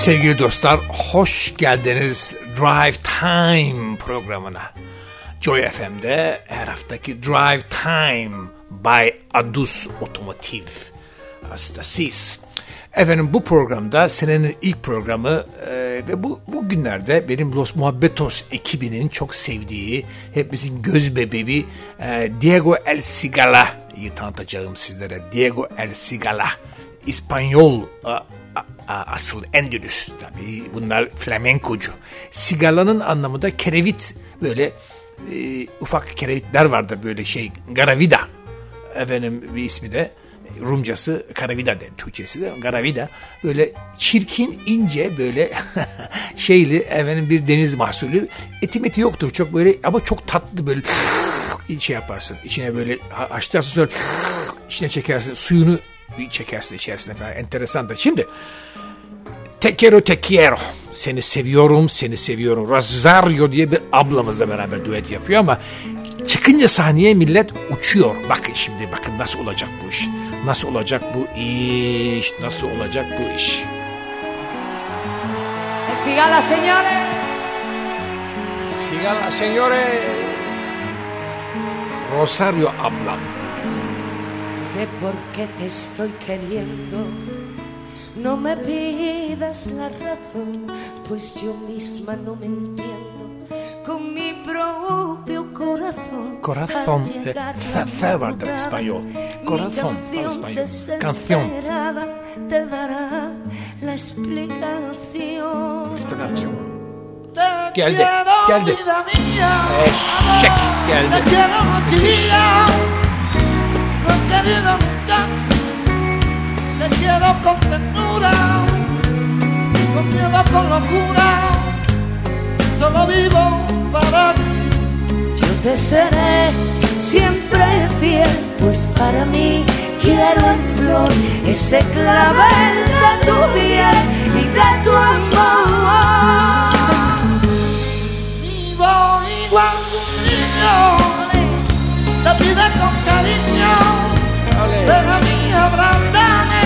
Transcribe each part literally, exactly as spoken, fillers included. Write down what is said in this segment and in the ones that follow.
Sevgili dostlar, hoş geldiniz Drive Time programına. Joy F M'de her haftaki Drive Time by Adus Otomotiv hastasıyız. Efendim bu programda senenin ilk programı e, ve bu, bu günlerde benim Los Muhabbetos ekibinin çok sevdiği, hepimizin göz bebeği e, Diego El Cigala'yı tanıtacağım sizlere. Diego El Cigala, İspanyol a, a, asıl Endülüs tabii, bunlar flamenkocu. Cigala'nın anlamı da kerevit, böyle e, ufak kerevitler vardır böyle şey, garavida efendim bir ismi de. Rumcası Karavida de, Türkçesi de Karavida. Böyle çirkin, ince, böyle şeyli efendim bir deniz mahsulü. Eti meti yoktur çok böyle ama çok tatlı, böyle şey yaparsın. İçine böyle haşlarsın, sonra içine çekersin, suyunu çekersin içerisine falan. Enteresandır. Şimdi Te quiero, te quiero. Seni seviyorum, seni seviyorum. Rosario diye bir ablamızla beraber düet yapıyor ama çıkınca sahneye millet uçuyor. Bakın şimdi, bakın nasıl olacak bu iş. Nasıl olacak bu iş? Nasıl olacak bu iş? Figala, señores. Figala, señores. Rosario ablam. De por qué te estoy queriendo. No me pidas la razón, pues yo misma no me entiendo. Con mi propio corazón. Corazón, fe vardır español. Corazón, en español. Canción. Te dará la explicación. Explicación. Te Geldi, quiero, geldi. vida mía. Eşek geldi. Te quiero mochila. No he querido nunca. Te quiero con ternura. Con miedo, con locura. Solo vivo para ti. Yo te seré siempre fiel, pues para mí quiero en flor ese clavel de tu piel y de tu amor. Vivo igual que un niño, te pide con cariño, ven a mí, abrázame.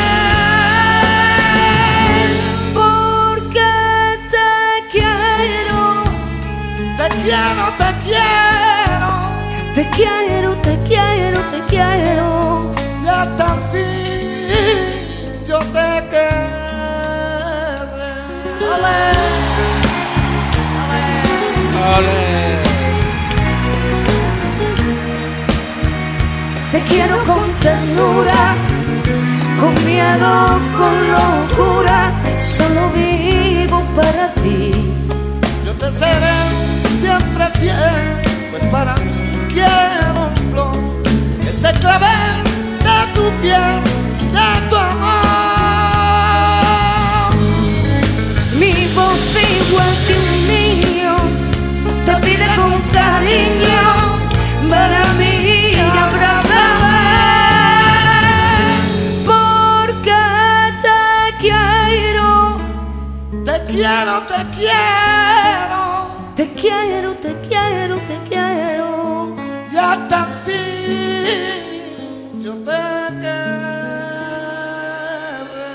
Porque te quiero, te quiero, te quiero, te quiero, te quiero, te quiero. Y hasta el fin yo te querré. Olé, Olé. te quiero con ternura, con miedo, con locura, solo vivo para ti. Yo te seré siempre fiel, pues para mí quiero en flor ese clavel de tu piel, de tu amor. Mi voz igual que un niño te pide con cariño, para mí abrázame. Porque te quiero, te quiero, te quiero, te quiero, te quiero, te quiero. Y hasta el fin yo te querré.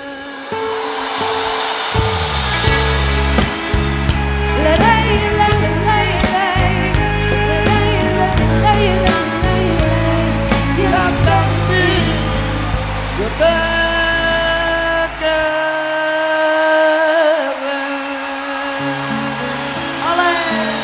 Le rey, le rey, le rey, le rey, le rey, Y hasta el fin yo te querré. Olé.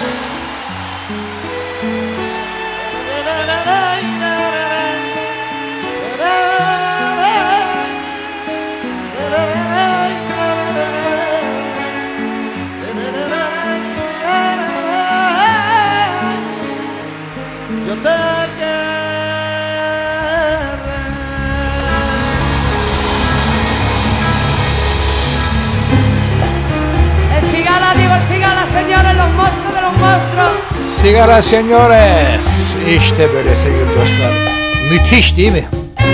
Yo te querré. El Figala, digo el Figala, señores, los monstruos de los monstruos. Sigara señores. İşte böyle sevgili dostlar. Müthiş değil mi?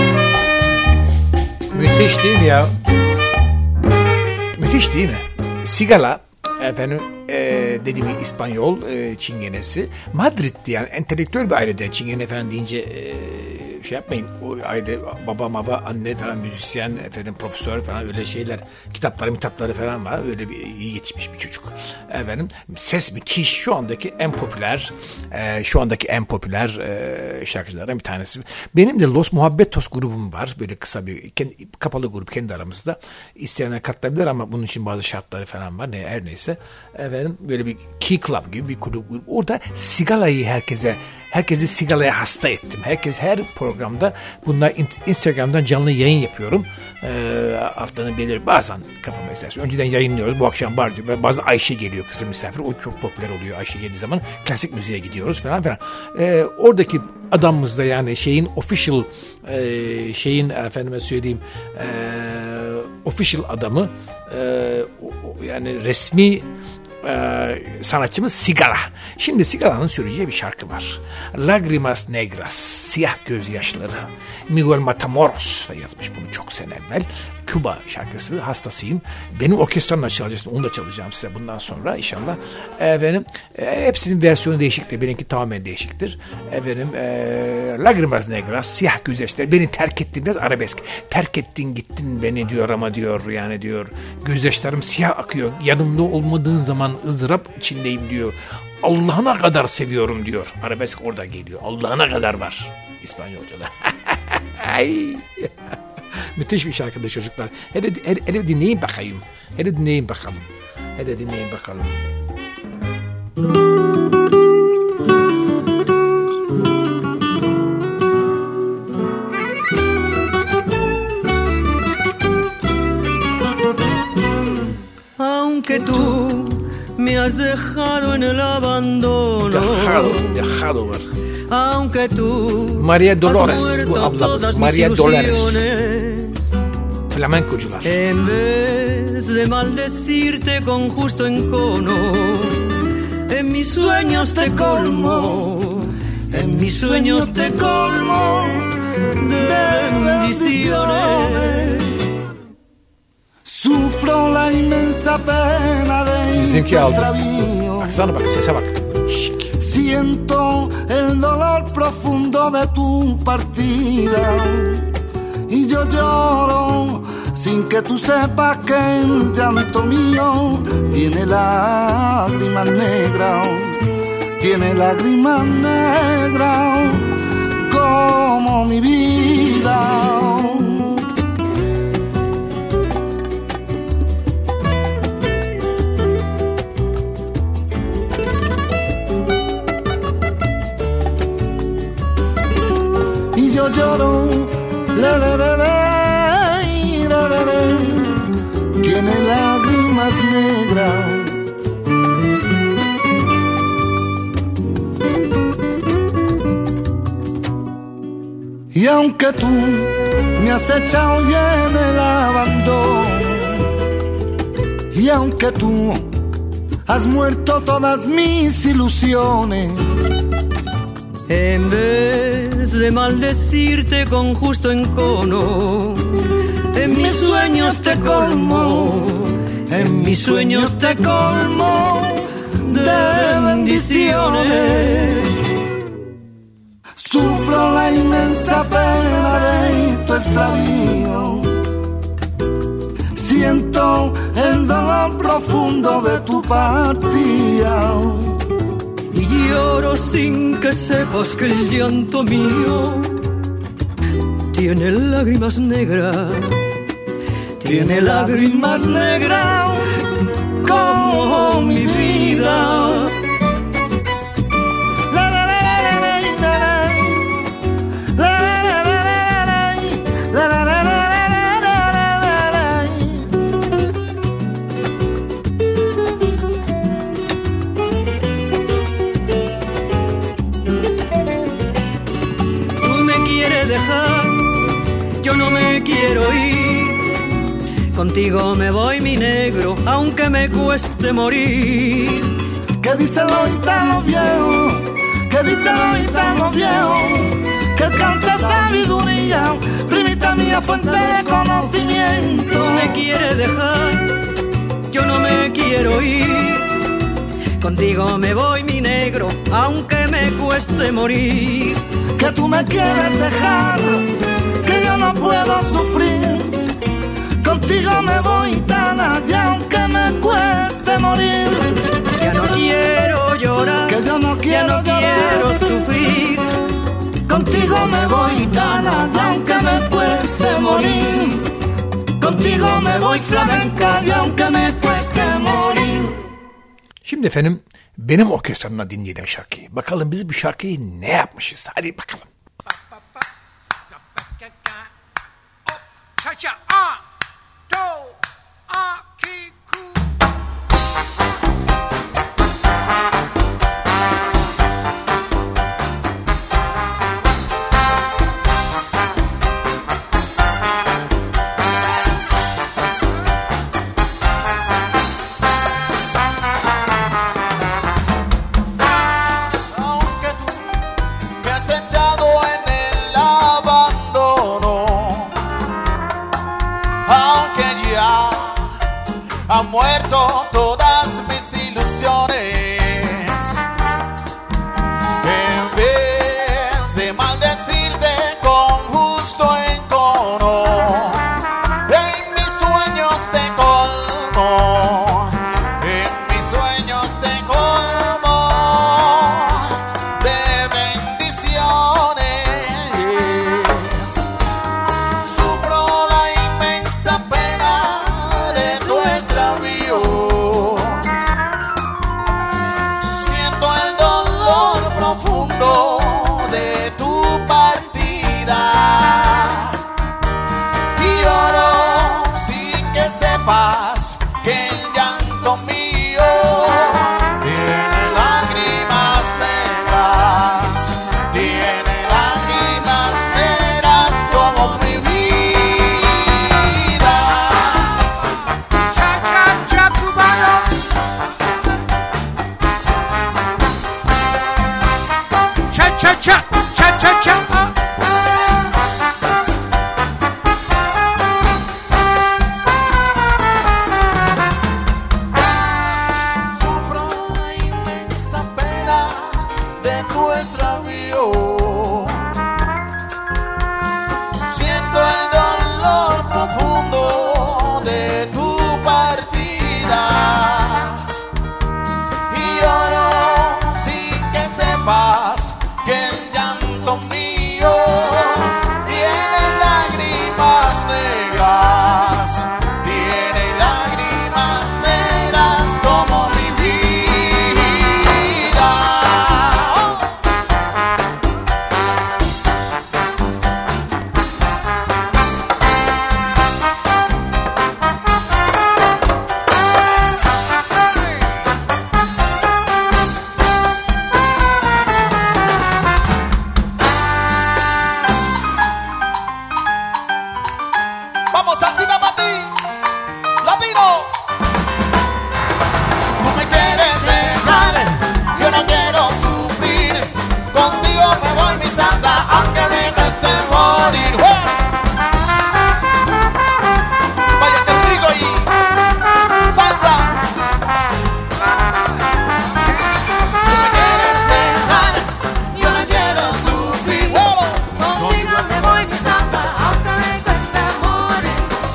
Müthiş değil mi ya? Müthiş değil mi? Sigala efendim e, dediğim gibi İspanyol e, çingenesi. Madrid'di, yani entelektüel bir aileden. Çingene efendim deyince e, şey yapmayın. O aile baba baba anne falan müzisyen efendim profesör falan öyle şeyler kitapları kitapları falan var. Öyle bir iyi yetişmiş bir çocuk. Efendim ses müthiş. Şu andaki en popüler e, şu andaki en popüler e, şarkıcılardan bir tanesi. Benim de Los Muhabbetos grubum var. Böyle kısa bir kendi, kapalı grup kendi aramızda. İsteyenler katılabilir ama bunun için bazı şartları falan var. Ne her neyse. Efendim böyle bir Key Club gibi bir grup. Orada sigalayı herkese herkesi sigalaya hasta ettim. Herkes her programda bunlar Instagram'dan canlı yayın yapıyorum. Ee, haftanın belirli bazen kafama istersen. Önceden yayınlıyoruz. Bu akşam var diyor. Bazen Ayşe geliyor kızım misafir. O çok popüler oluyor. Ayşe geldiği zaman klasik müziğe gidiyoruz falan filan. Ee, oradaki adamımız da yani şeyin official e, şeyin efendime söyleyeyim e, official adamı e, o, yani resmi Ee, sanatçımız Sigala. Şimdi Sigala'nın söyleyeceği bir şarkı var. Lagrimas Negras, siyah gözyaşları. Miguel Matamoros yazmış bunu çok sene evvel. Küba şarkısı, hastasıyım. Benim orkestramla çalacağım, onu da çalacağım size bundan sonra inşallah. Efendim, e, hepsinin versiyonu değişiktir. Benimki tamamen değişiktir. Efendim, e, Lagrimas Negras, siyah gözyaşları. Beni terk ettin, biraz arabesk. Terk ettin gittin beni diyor ama diyor yani diyor. Gözyaşlarım siyah akıyor. Yanımda olmadığın zaman ızdırap içindeyim diyor. Allah'ına kadar seviyorum diyor. Arabesk orada geliyor. Allah'ına kadar var İspanyolca'da. Müthiş bir şarkıda çocuklar. Hele, hele, hele dinleyin bakayım. Hele dinleyin bakalım. Hele dinleyin bakalım. Aunque tú me has dejado en el abandono. Dejado, dejado var. Aunque tú Maria Dolores bu ablamız. Maria Dolores. Flamencocular. En vez de maldecirte con justo encono, en mis sueños te colmo, en mis sueños te colmo de bendiciones. Sufro la inmensa pena de Bizimki aldı. extravío. Baksana bak sese bak. Siento el dolor profundo de tu partida y yo lloro sin que tú sepas que el llanto mío tiene lágrimas negras, tiene lágrimas negras como mi vida. Yo lloro, la, la, la, la, la, la, la, tiene lágrimas negras. Y aunque tú me has echado ya en el abandono, y aunque tú has muerto todas mis ilusiones, en vez de maldecirte con justo encono, en mis sueños te colmo, en mis sueños te colmo de bendiciones. Sufro la inmensa pena de tu extravío, siento el dolor profundo de tu partida. Y lloro sin que sepas que el llanto mío tiene lágrimas negras, tiene lágrimas negras como mi vida. Yo no me quiero ir, contigo me voy mi negro, aunque me cueste morir. ¿Qué dicen los gitanos viejos? ¿Qué dicen los gitanos viejos? Que el canto es sabiduría, primita mía, fuente de conocimiento. Tú me quieres dejar, yo no me quiero ir, Contigo me voy, mi negro, aunque me cueste morir. Que tú me quieres dejar, que yo no puedo sufrir. Contigo me voy, Tana, y aunque me cueste morir. Ya no quiero llorar, que yo no quiero, ya no quiero llorar. sufrir. Contigo me voy, Tana, y aunque me cueste morir. Contigo me voy, flamenca, y aunque me cueste morir. Şimdi efendim benim orkestramla dinleyelim şarkıyı. Bakalım biz bu şarkıyı ne yapmışız? Hadi bakalım. Cha-cha, ah, do, ah, ki, ku. Aunque tú me has echado en el abandono, aunque ya han muerto todas mis ilusiones, en vez de maldecirte con justo encono, en mis sueños te colmo, en mis sueños te colmo de bendiciones. Sufro la inmensa pena de tu extravío. Siento el dolor profundo de tu partida. Y lloro sin que sepas que el llanto mío tiene lágrimas negras, tiene lágrimas negras como mi vida. Cha-cha-cha, cubano. Cha-cha-cha, cha-cha-cha, ah. Sufro la inmensa pena de tu extravío. Siento el dolor profundo de tu partida. Y lloro sin que sepas que el llanto mío tiene lágrimas negras, tiene lágrimas negras como mi vida. Vamos, salsita para ti, latino. Tú me quieres dejar, yo no quiero sufrir. Contigo me voy, mi santa, aunque me cueste morir. ¡Oh! Vaya que rico y salsa. Tú me quieres dejar, yo no quiero sufrir. ¡Oh! Contigo me voy, mi santa, aunque me cueste morir.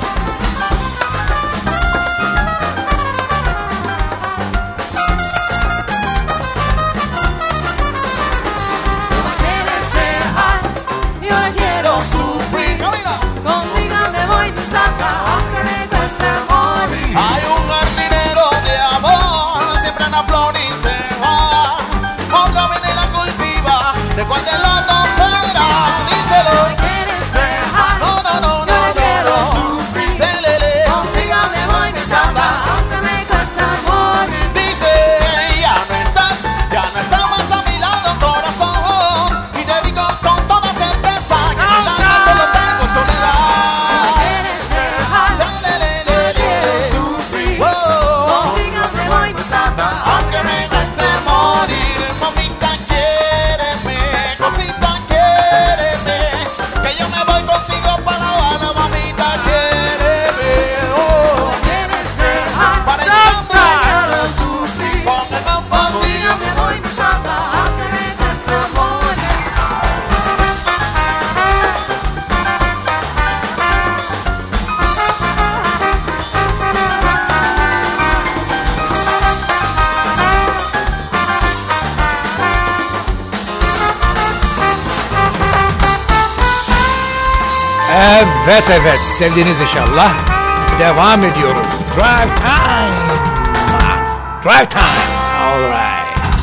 Evet evet, sevdiğiniz inşallah. Devam ediyoruz. Drive time. Drive time. All right.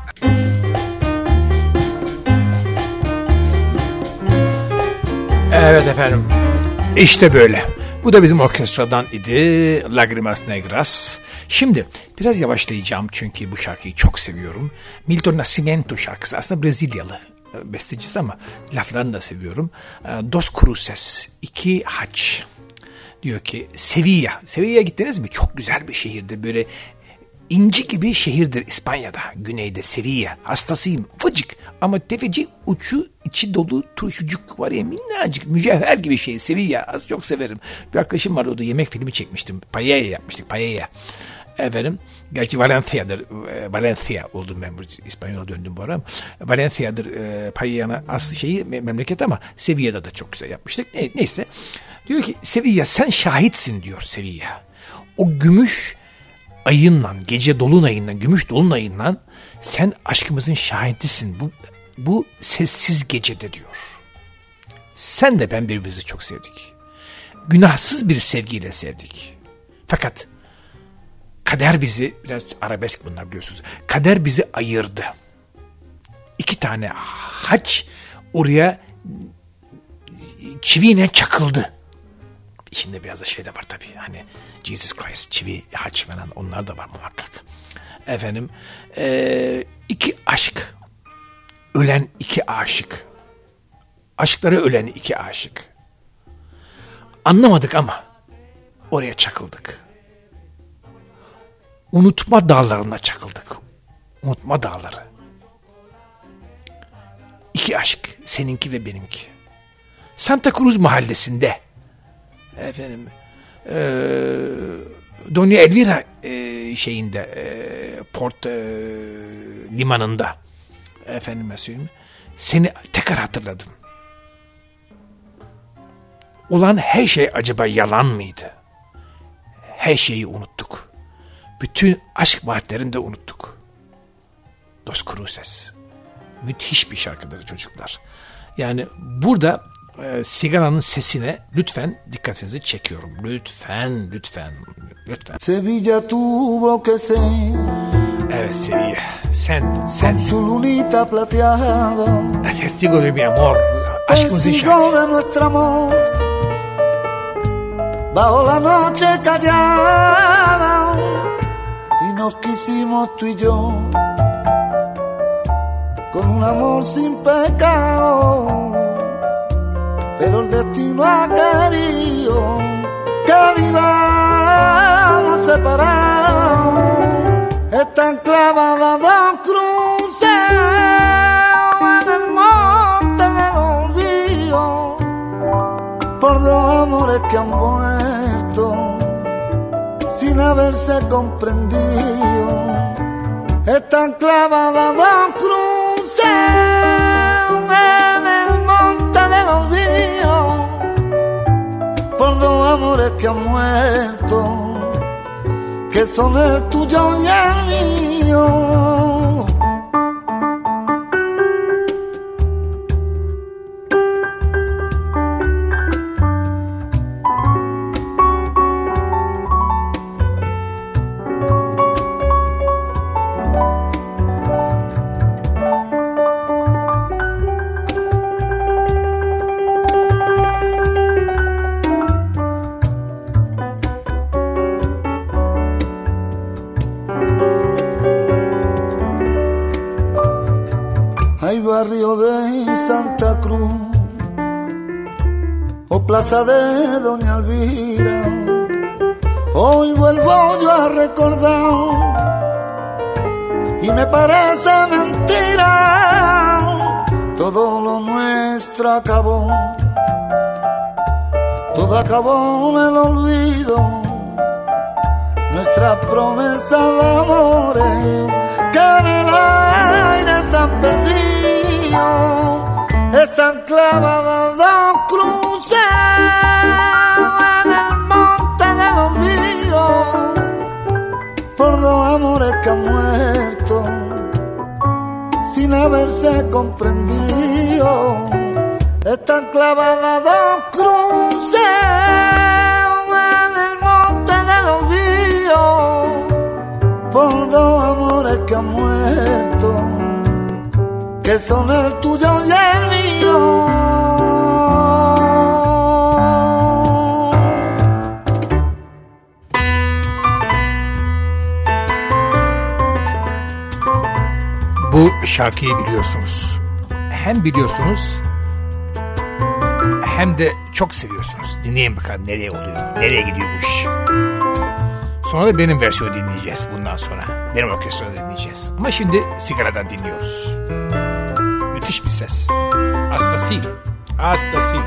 Evet efendim. İşte böyle. Bu da bizim orkestradan idi. Lagrimas Negras. Şimdi biraz yavaşlayacağım çünkü bu şarkıyı çok seviyorum. Milton Nascimento şarkısı. Aslında Brezilyalı bestecisi ama laflarını da seviyorum. Dos Cruces, iki haç. Diyor ki Sevilla. Sevilla'ya gittiniz mi? Çok güzel bir şehirdir. Böyle inci gibi şehirdir İspanya'da. Güneyde Sevilla. Hastasıyım. Ufacık ama tefecik, uçu içi dolu turşucuk var ya, minnacık mücevher gibi şey. Sevilla. Az çok severim. Bir arkadaşım vardı, o da yemek filmi çekmiştim. Paella yapmıştık. Paella. Efendim, gerçi Valencia'dır. Valencia oldum ben, İspanyol'a döndüm bu ara. Valencia'dır e, paella'nın aslı şeyi, memleket, ama Sevilla'da da çok güzel yapmıştık. Ne, neyse. Diyor ki Sevilla, sen şahitsin diyor Sevilla. O gümüş ayınla, gece dolunayınla, gümüş dolunayınla sen aşkımızın şahidisin. Bu, bu sessiz gecede diyor. Sen de ben birbirimizi çok sevdik. Günahsız bir sevgiyle sevdik. Fakat kader bizi, biraz arabesk bunlar biliyorsunuz. Kader bizi ayırdı. İki tane haç oraya çiviyle çakıldı. İçinde biraz da şey de var tabii. Hani Jesus Christ, çivi, haç falan, onlar da var muhakkak. Efendim, ee, iki aşk. Ölen iki aşık. Aşkları ölen iki aşık. Anlamadık ama oraya çakıldık. Unutma dağlarına çakıldık. Unutma dağları. İki aşk, seninki ve benimki. Santa Cruz mahallesinde, efendim, e, Doña Elvira e, şeyinde, e, port e, limanında, efendime söyleyeyim, seni tekrar hatırladım. Olan her şey acaba yalan mıydı? Her şeyi unuttuk. Bütün aşk vaatlerini de unuttuk. Dos Cruces. Müthiş bir şarkıdır çocuklar. Yani burada e, sigaranın sesine lütfen dikkatinizi çekiyorum. Lütfen, lütfen, lütfen. Sevilla tuvo que ser. Evet Sevilla. Sen, sen. Con su lunita plateada. Testigo de mi amor. Aşkımızın Testigo şahidi. de nuestro amor. Bajo la noche callada. Y nos quisimos tú y yo. Con un amor sin pecado. Pero el destino ha querido que vivamos separados. Están clavadas dos cruces en el monte del olvido, por dos amores que han muerto sin haberse comprendido. Están clavadas dos cruces en el monte del olvido, por dos amores que han muerto, que son el tuyo y el mío. Hay barrio de Santa Cruz o plaza de Doña Elvira. Hoy vuelvo yo a recordar y me parece mentira. Todo lo nuestro acabó, todo acabó en el olvido. Nuestra promesa de amores que en el aire se han perdido. Están clavadas dos cruces en el monte del olvido, por dos amores que han muerto sin haberse comprendido. Están clavadas dos cruces han muerto, que son el tuyo y el mío. Bu şarkıyı biliyorsunuz. Hem biliyorsunuz hem de çok seviyorsunuz. Dinleyin bakalım nereye oluyor, nereye gidiyor bu iş. Sonra da benim versiyonu dinleyeceğiz bundan sonra. Benim orkestrada dinleyeceğiz. Ama şimdi sigaradan dinliyoruz. Müthiş bir ses. Hasta sí. Hasta sí.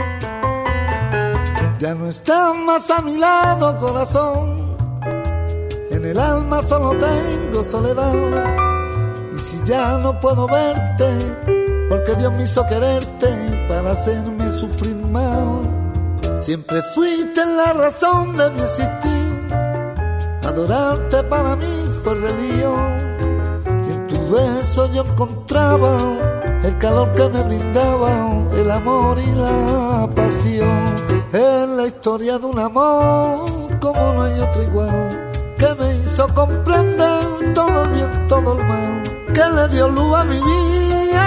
Ya no estás más a mi lado, corazón. En el alma solo tengo soledad. Y si ya no puedo verte, porque Dios me hizo quererte para hacerme sufrir más. Siempre fuiste la razón de mi existir. Adorarte para mí fue religión. Y en tu beso yo encontraba el calor que me brindaba, el amor y la pasión. Es la historia de un amor como no hay otro igual, que me hizo comprender todo el bien, todo el mal, que le dio luz a mi vida,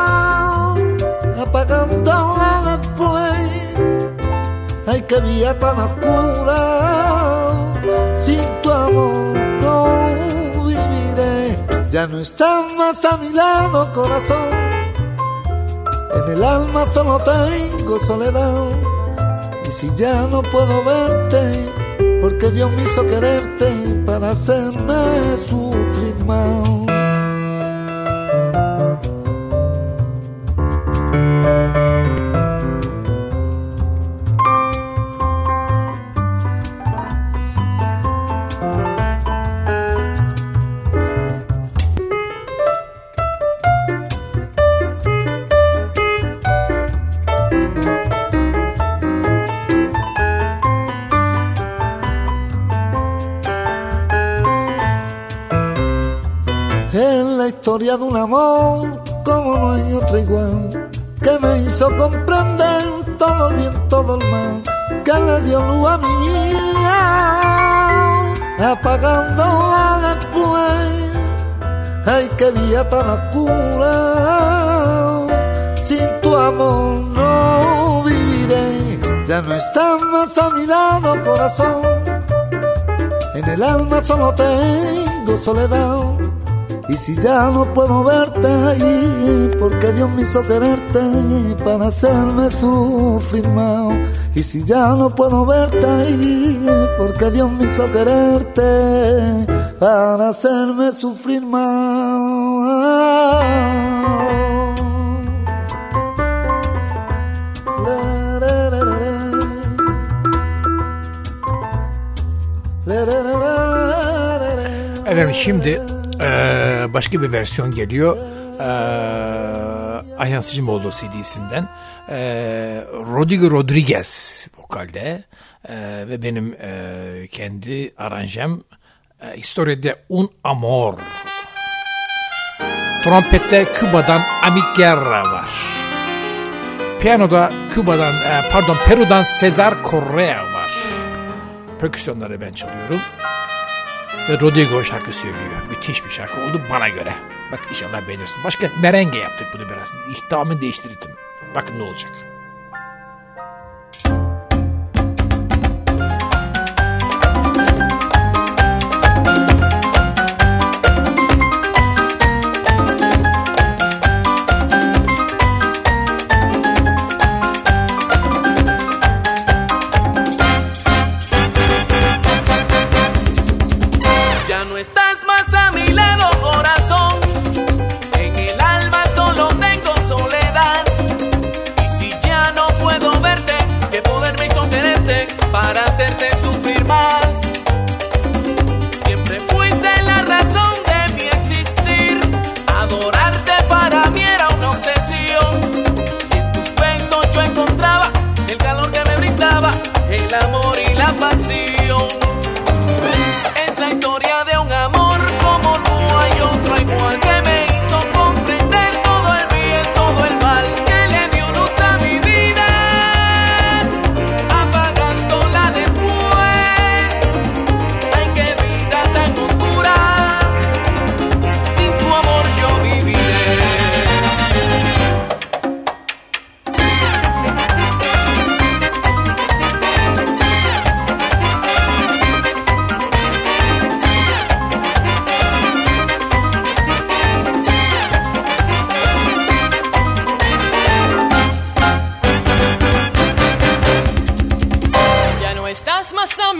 apagándola después. Ay, qué vida tan oscura, sin tu amor no viviré. Ya no estás más a mi lado, corazón. En el alma solo tengo soledad. Y si ya no puedo verte, porque Dios me hizo quererte para hacerme sufrir más. Historia de un amor como no hay otra igual, que me hizo comprender todo el bien, todo el mal, que le dio luz a mi vida, apagándola después. Ay, qué vida tan oscura, sin tu amor no viviré. Ya no estás más a mi lado, corazón. En el alma solo tengo soledad. Y si ya no puedo verte ahí, porque Dios me hizo quererte para hacerme sufrir más. Y si ya no puedo verte ahí, porque Dios me hizo quererte para hacerme sufrir más. Efendim şimdi Ee, başka bir versiyon geliyor ee, Ayhan Sicimoğlu C D'sinden ee, Rodrigo Rodriguez vokalde ee, ve benim ee, kendi aranjem ee, Historia de un amor. Trompette Küba'dan Amik Guerra var. Piyanoda Küba'dan ee, pardon Peru'dan Cesar Correa var. Perküsyonları ben çalıyorum. Ve Rodrigo şarkı söylüyor. Müthiş bir şarkı oldu bana göre. Bak inşallah beğenirsin. Başka merenge yaptık bunu biraz. İhtamı değiştirdim. Bakın ne olacak.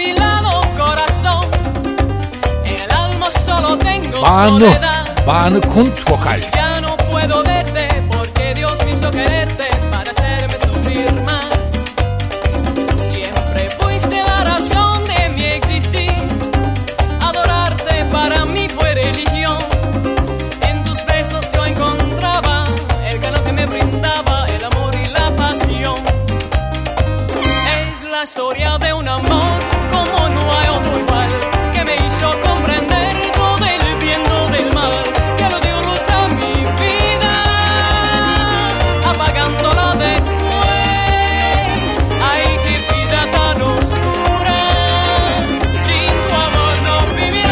Banu, Banu Kunt vokal. Ya no puedo verte porque Dios me hizo quererte para hacerme sufrir más. Siempre fuiste la razón de mi existir. Adorarte para mí fue religión. En tus besos yo encontraba el calor que me brindaba, el amor y la pasión. Es la historia de un amor como no hay otro igual, que me hizo comprender todo el bien, todo el mal, que lo dio luz a mi vida, apagándola después. Ay, qué vida tan oscura, sin tu amor no viviré.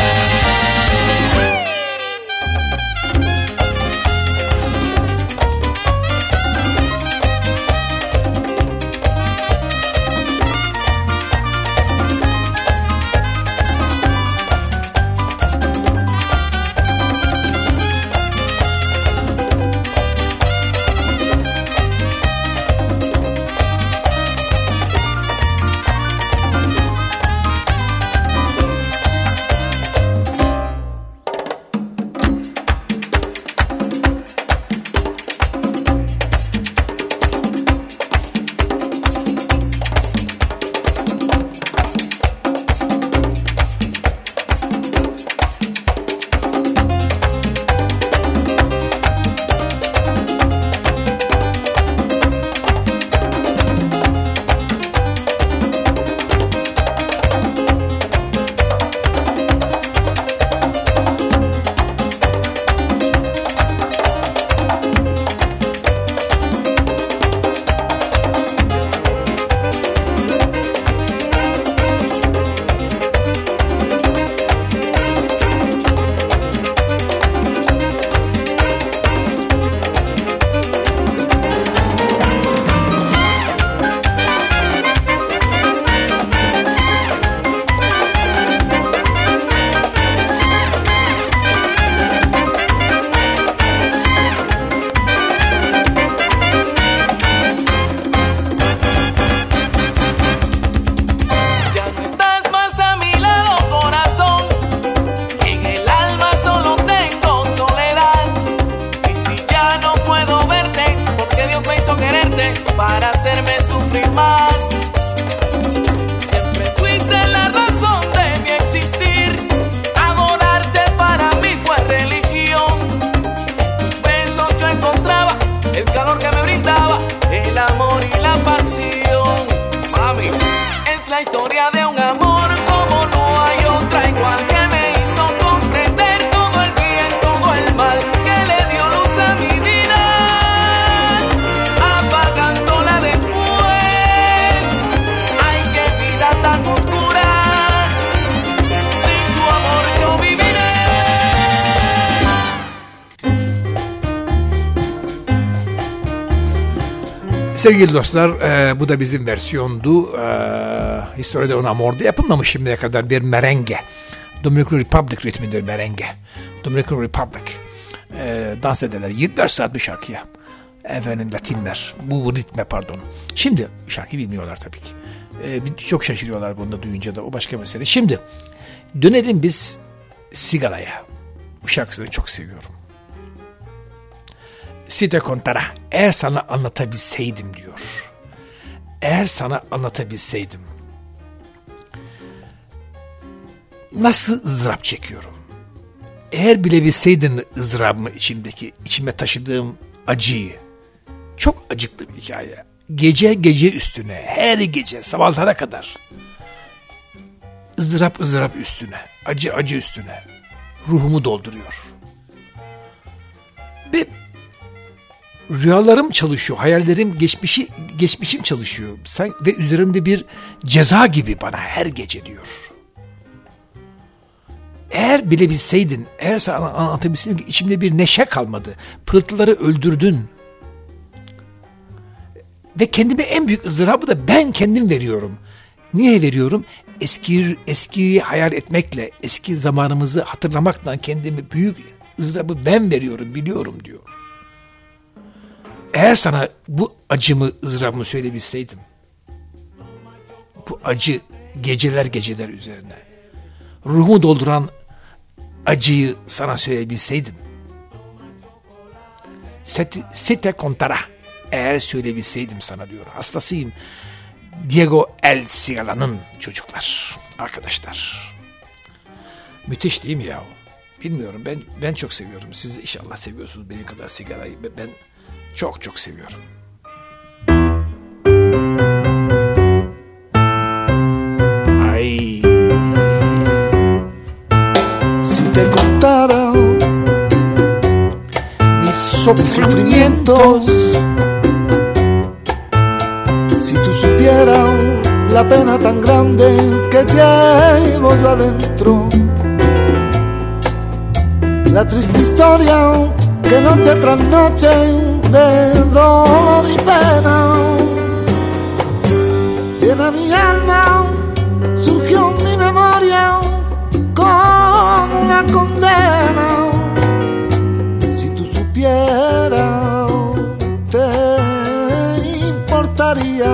Para hacerme sufrir más. Siempre fuiste la razón de mi existir. Adorarte para mí fue religión. Tus besos yo encontraba el calor que me brindaba, el amor y la pasión. Mami, es la historia de un amor como no hay otra igual, que me hizo comprender todo el bien, todo el mal, que le dio luz a mi vida, apagándola después. Ay, qué vida tan oscura, sin tu amor yo viviré. Sevgili dostlar, e, bu da bizim versiyondu. E, Historia'da un amor'da yapılmamış şimdiye kadar bir merenge. Dominican Republic ritminde bir merenge. Dominican Republic. E, dans ederler. yirmi dört saat bir şarkıya. Efendim Latinler. Bu, bu ritme pardon. Şimdi şarkıyı bilmiyorlar tabii ki. E, çok şaşırıyorlar bunu da duyunca da. O başka mesele. Şimdi dönelim biz Sigala'ya. Bu şarkısını çok seviyorum. Si te contara, eğer sana anlatabilseydim diyor. Eğer sana anlatabilseydim. Nasıl ızdırap çekiyorum? Eğer bilebilseydin ızdırabımı içimdeki, içime taşıdığım acıyı. Çok acıklı bir hikaye. Gece gece üstüne, her gece sabahlara kadar. ızdırap ızdırap üstüne, acı acı üstüne. Ruhumu dolduruyor. Ve rüyalarım çalışıyor, hayallerim, geçmişi, geçmişim çalışıyor. Sen, ve üzerimde bir ceza gibi bana her gece diyor. Eğer bilebilseydin, eğer sana anlatabilseydin ki içimde bir neşe kalmadı. Pırıltıları öldürdün. Ve kendime en büyük ızdırabı da ben kendim veriyorum. Niye veriyorum? Eski eskiyi hayal etmekle, eski zamanımızı hatırlamakla kendime büyük ızdırabı ben veriyorum, biliyorum diyor. Eğer sana bu acımı, ızdırabımı söyleyebilseydim, bu acı geceler geceler üzerine. Ruhumu dolduran acıyı sana söyleyebilseydim. Site contara. Eğer söyleyebilseydim sana diyor. Hastasıyım. Diego El Cigala'nın çocuklar, arkadaşlar. Müthiş değil mi ya? Bilmiyorum, ben ben çok seviyorum. Siz inşallah seviyorsunuz benim kadar sigarayı. Ben çok çok seviyorum. Ay. Si te contara mis sufrimientos, si tú supieras la pena tan grande que llevo yo adentro, la triste historia que noche tras noche de dolor y pena llena mi alma, surgió en mi memoria como una condena. Si tú supieras, te importaría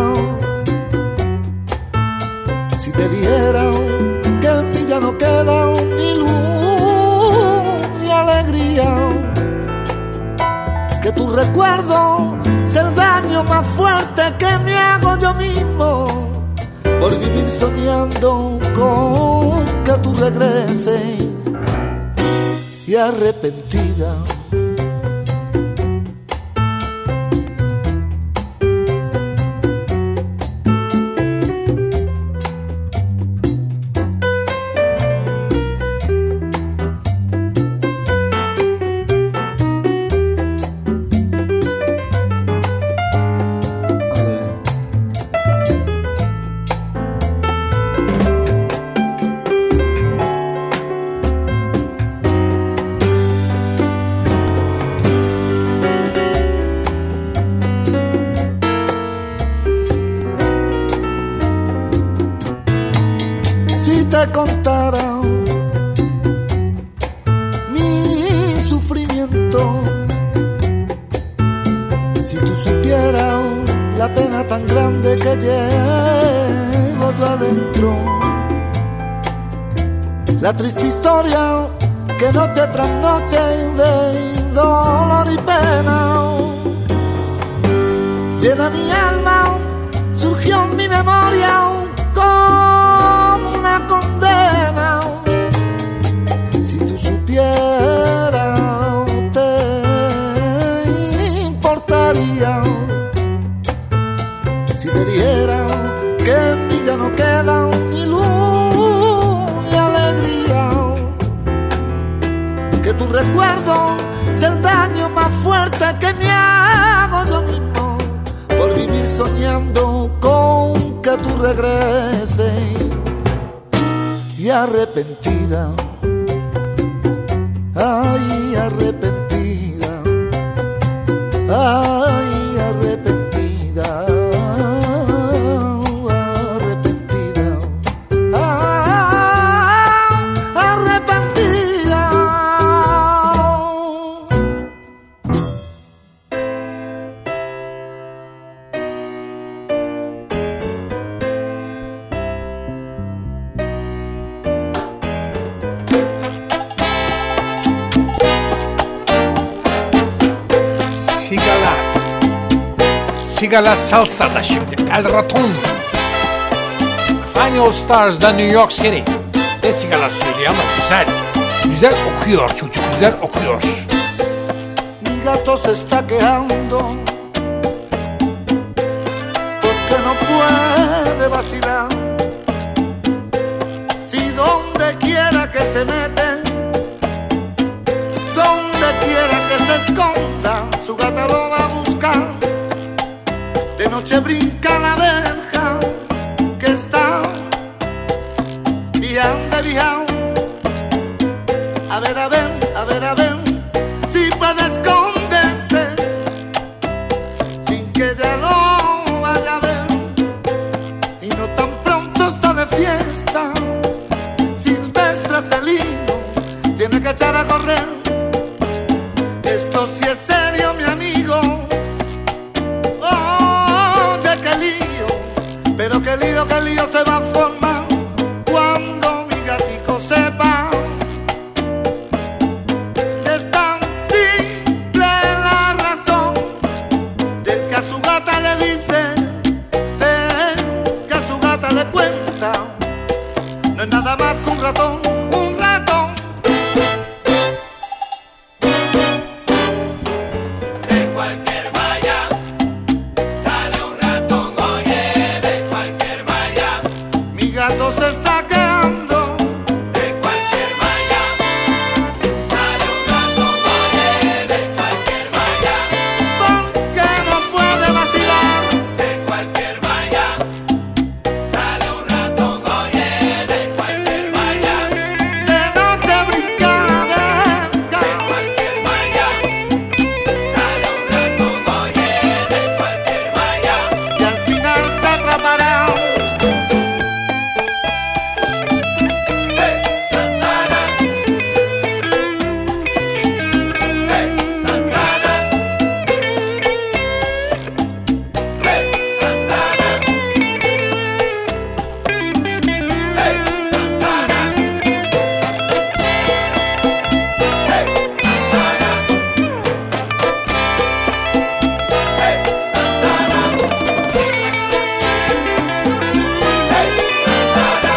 si te dijera que en mí ya no queda ni luz ni alegría, que tu recuerdo es el daño más fuerte que me hago yo mismo por vivir soñando con que tú regreses y arrepentida. Te contara mi sufrimiento, si tú supieras la pena tan grande que llevo yo adentro, la triste historia que noche tras noche de dolor y pena llena mi alma, surgió en mi memoria como una condena. Si tú supieras, te importaría si te dijera que en mí ya no queda ni luz ni alegría, que tu recuerdo es el daño más fuerte que me hago yo mismo por vivir soñando con que tú regreses y arrepentida, ay, arrepentida, ay, arrepentida, arrepentida, ah, arrepentida. Sigala. Sigala salsada şimdi. El Raton. Final Stars'da New York City. Ne sigala söylüyor ama güzel. Güzel okuyor çocuk, güzel okuyor. Mi gato se está quejando porque no puede vacilar. Si donde quiera que se mete, donde quiera que se esconda, su gata lo va a buscar. De noche brinca la verja que está viajando, viajando. A ver, a ver, a ver, a ver si puede esconderse sin que ella lo vaya a ver. Y no tan pronto está de fiesta, silvestre felino, tiene que echar a correr. Esto sí es serio, mi amigo. Oye, qué lío, pero qué lío, qué lío se va a formar. no es nada más que un ratón, un ratón. De cualquier valla sale un ratón, oye, de cualquier valla. Mi gato se está quedando. De cualquier valla sale un ratón, oye, de cualquier valla. Porque no puede vacilar. De cualquier valla sale un ratón, oye, de cualquier valla. De noche brinca la verja. De cualquier valla sale un ratón, oye, de cualquier valla. Y al final te atrapará. Hey, Santana. Hey, Santana. Hey, Santana. Hey, Santana. Hey, Santana. Hey, Santana. Hey, Santana.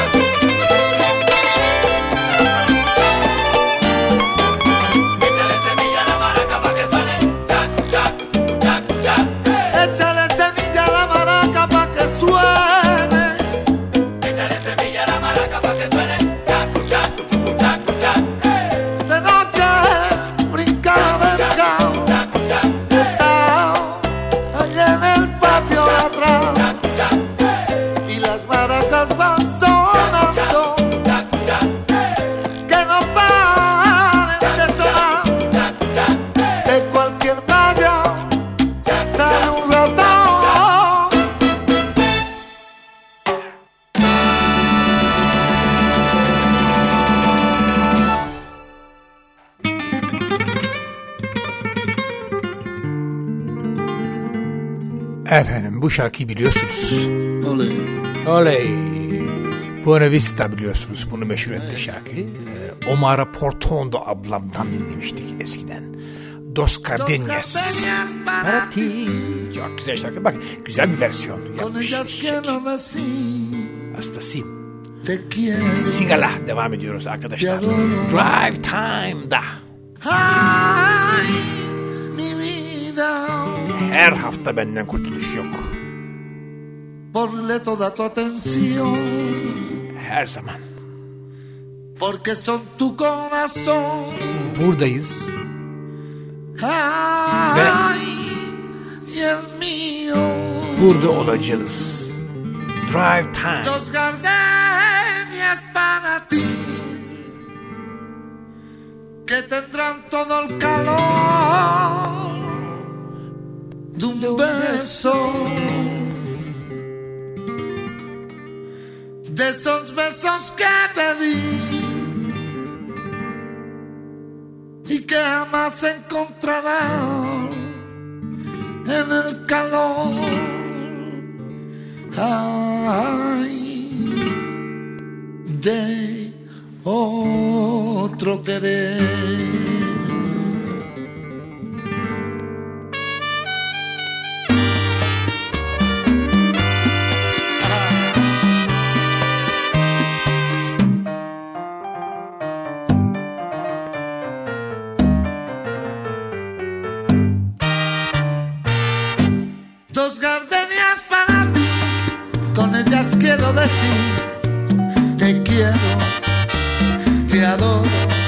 Échale semilla a la maraca pa' que suene chac, chac, chac, chac. Échale semilla a la maraca pa' que suene. Échale semilla a la maraca pa' que suene chac, chac, chac, chac. De noche brinca la verja. Chac, chac, Está ahí en el patio de atrás. chac, chac, Y las maracas van sonando. chac, chac, Que no paren de sonar. chac, chac. De cualquier valla sale un ratón. Efendim bu şarkıyı biliyorsunuz. Oley. Oley. Buena Vista biliyorsunuz. Bunu meşhur etti şarkı. Ee, Omar Portondo ablamdan dinlemiştik eskiden. Dos Gardenias. Para ti. Çok güzel şarkı. Bak güzel bir versiyon Con yapmış. ellas Çiçek. quiero decir Hastası. te quiero. Sigala devam ediyoruz arkadaşlar. Te adoro. Drive Time'da. Ay, mi vida. Her hafta benden kurtuluş yok. Ponle toda tu atención. Her zaman. Porque son tu corazón. Buradayız. Ay, y el mío. Burada olacağız. Drive Time. Dos gardenias para ti, que tendrán todo el calor de un beso, de esos besos que te di y que jamás encontrarás en el calor. Ay, de otro querer. Dos gardenias para ti, con ellas quiero decir te quiero, te adoro.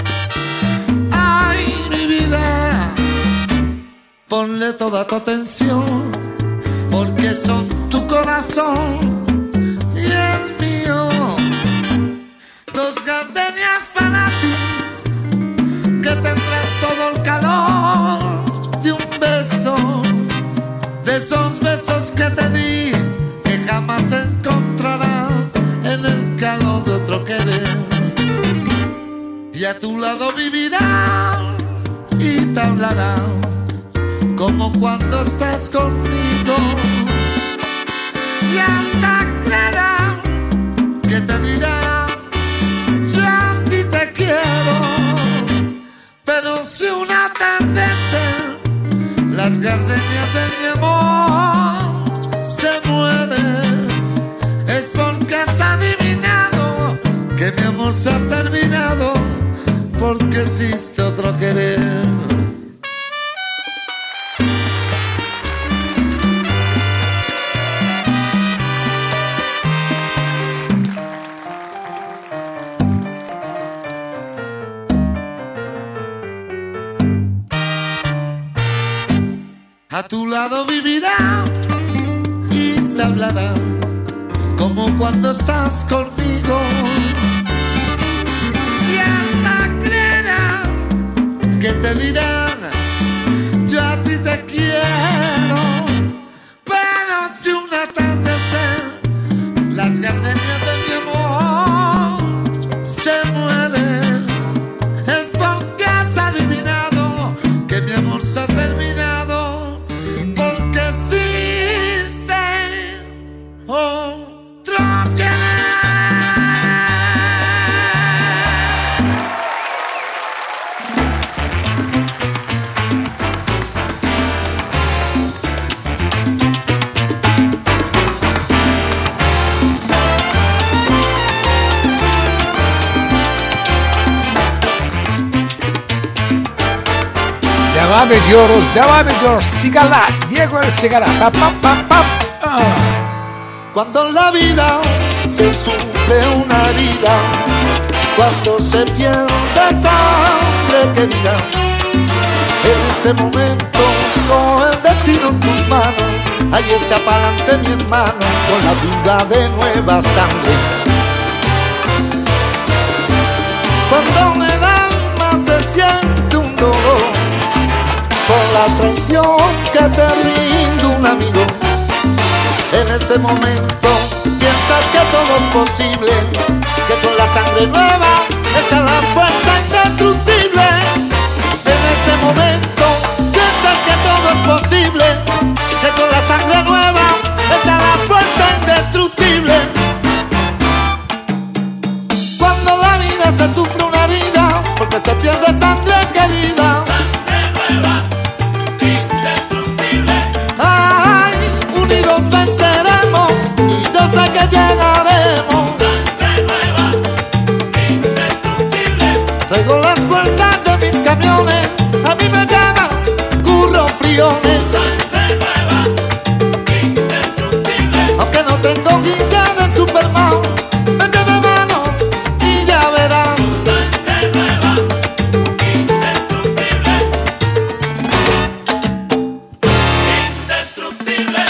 Ay, mi vida, ponle toda tu atención, porque son tu corazón y el mío. Dos gardenias para ti, que tendrán todo el calor de un beso, de esos besos que te di, que jamás encontrarás en el calor de otro querer. Y a tu lado vivirán y te hablarán como cuando estás conmigo. Y hasta creerán que te dirán, yo a ti te quiero. Pero si un atardecer las gardenias de mi amor se mueren, es porque has adivinado que existe otro querer. A tu lado vivirá y te hablará como cuando estás conmigo. Y hasta creerá que te dirán, yo a ti te quiero. Pero si un atardecer las gardenias de mi amor se mueren, es porque has adivinado que mi amor se ha terminado. Porque existe otro querer. Devam ediyoruz, devam ediyoruz. Sigara, Diego el Sigara. Pa, pa, pa, pa. Ah. Cuando en la vida se sufre una herida, cuando se pierde sangre querida, en ese momento con el destino en tus manos, ahí echa pa'lante mi hermano con la duda de nueva sangre. Cuando en el alma se siente un dolor por la traición que te rinde un amigo, en ese momento piensas que todo es posible, que con la sangre nueva está la fuerza indestructible. En ese momento piensas que todo es posible, que con la sangre nueva está la fuerza indestructible. Cuando la vida se sufre una herida, porque se pierde sangre querida, venceremos y yo sé que llegaremos. Sangre nueva, indestructible. Traigo las fuerzas de mis camiones, a mí me llaman Curro Friones. Sangre nueva, indestructible. Aunque no tengo guía de Superman, vete de mano y ya verás. Sangre nueva, indestructible. Indestructible.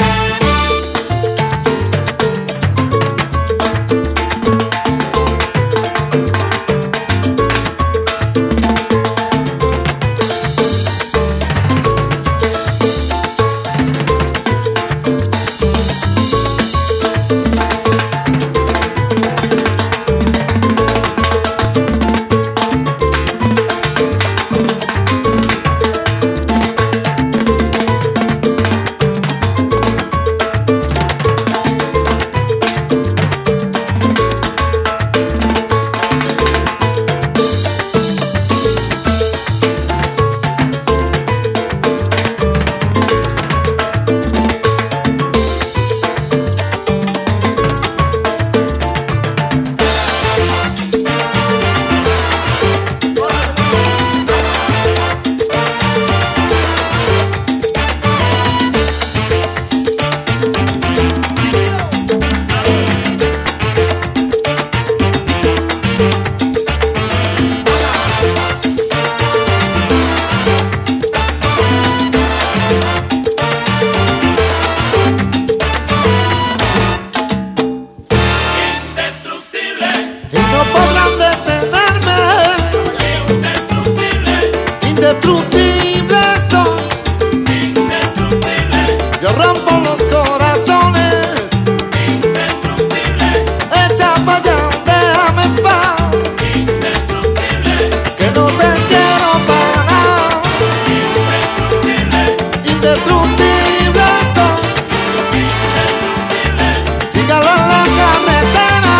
Indestructible soy, Indestructible. yo rompo los corazones. Indestructible. Echa pa' allá, déjame en paz, Indestructible. que no te quiero parar. Indestructible. Indestructible soy, Indestructible. sígalo en la carretera,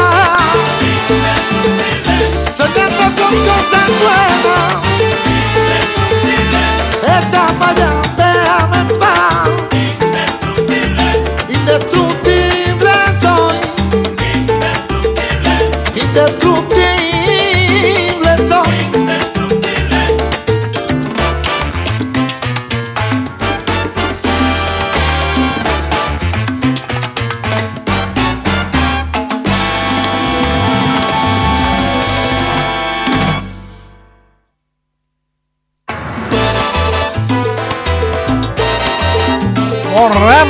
Indestructible. soñando con cosas nuevas. Indestructible.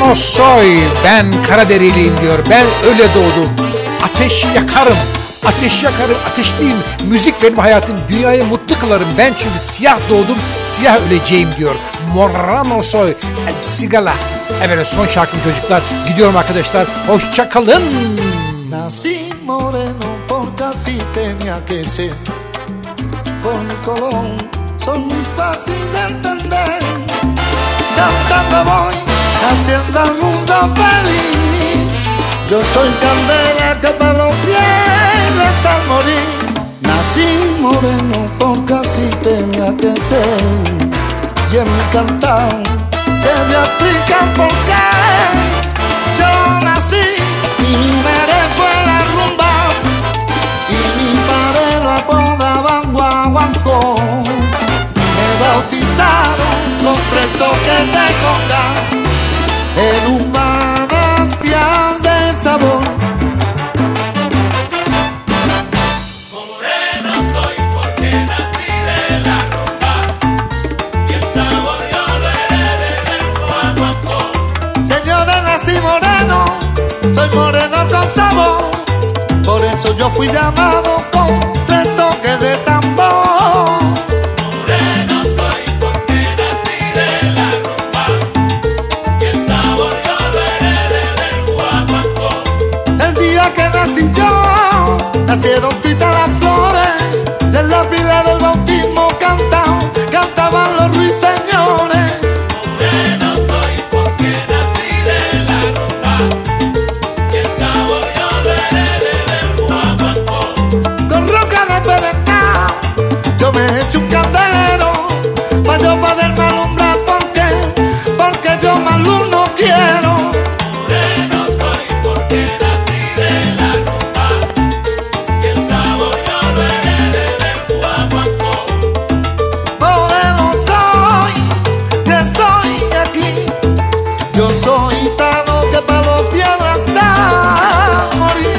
Moreno soy, ben Karaderiliyim diyor. Ben öyle doğdum. Ateş yakarım. Ateş yakarım, ateşliyim. Müzik benim hayatım, dünyayı mutlu kılarım. Ben çünkü siyah doğdum, siyah öleceğim diyor. Moreno soy, El Sigala. Evet, son şarkım çocuklar. Gidiyorum arkadaşlar, hoşça kalın. Nací moreno porque así tenía que ser. Por mi color soy muy fácil de entender. Cantando voy haciendo al mundo feliz. Yo soy candela que para los pies hasta el morir. Nací moreno porque así tenía que ser. Y en mi cantar te voy a explicar por qué. Yo nací y mi madre fue la rumba y mi padre lo apodaban guaguancó. Me bautizaron con tres toques de conga en un manantial de sabor. Moreno soy porque nací de la rumba y el sabor yo lo heredé del guaguancó. Señores, nací moreno, soy moreno con sabor. Por eso yo fui llamado con tres toques de tambor. Moreno soy porque nací de la rumba y el sabor yo lo heredé del guaguancó. El día que nací yo, nacieron titas las flores. De la pila del bautismo cantaban, cantaban los ruiseñores. Moreno soy porque nací de la rumba y el sabor yo lo heredé del guaguancó. Con roca de pedernal, yo me echo un candelero pa' yo poderme alumbrar. ¿Por qué? Porque yo más luz no quiero. Moreno soy porque nací de la rumba y el sabor yo lo heredé del guaguancó. Moreno soy, y estoy aquí. Yo soy gitano que pa' los piedras hasta morir.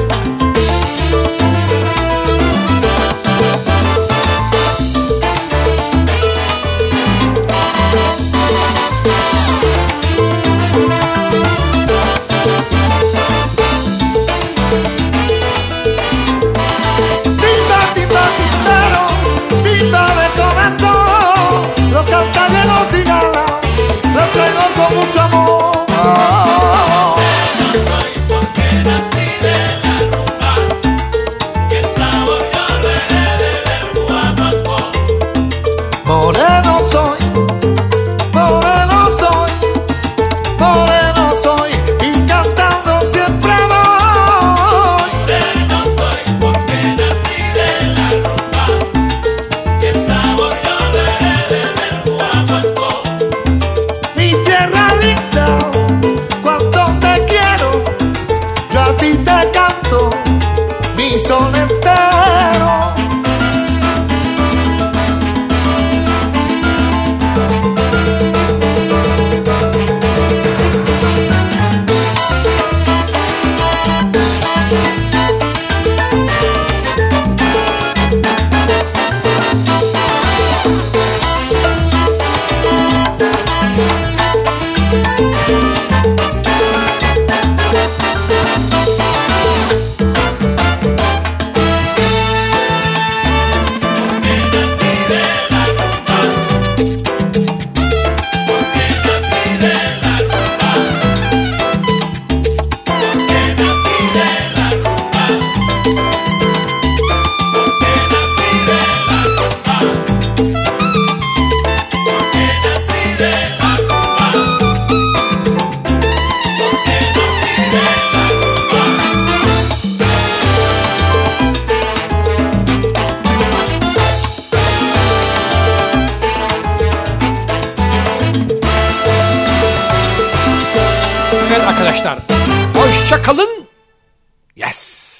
Timba, timba, timbero, timba de corazón. Los cantareros y galas, los traigo con mucho amor. Moreno soy porque nací de la rumba y el sabor yo lo heredé del guaguancó. Moreno soy, moreno soy, moreno soy, y cantando siempre voy. Moreno soy porque nací de la rumba y el sabor yo lo heredé del guaguancó. Mi tierra linda, cuánto te quiero, yo a ti te canto mi son entero. Evet arkadaşlar, hoşça kalın. Yes.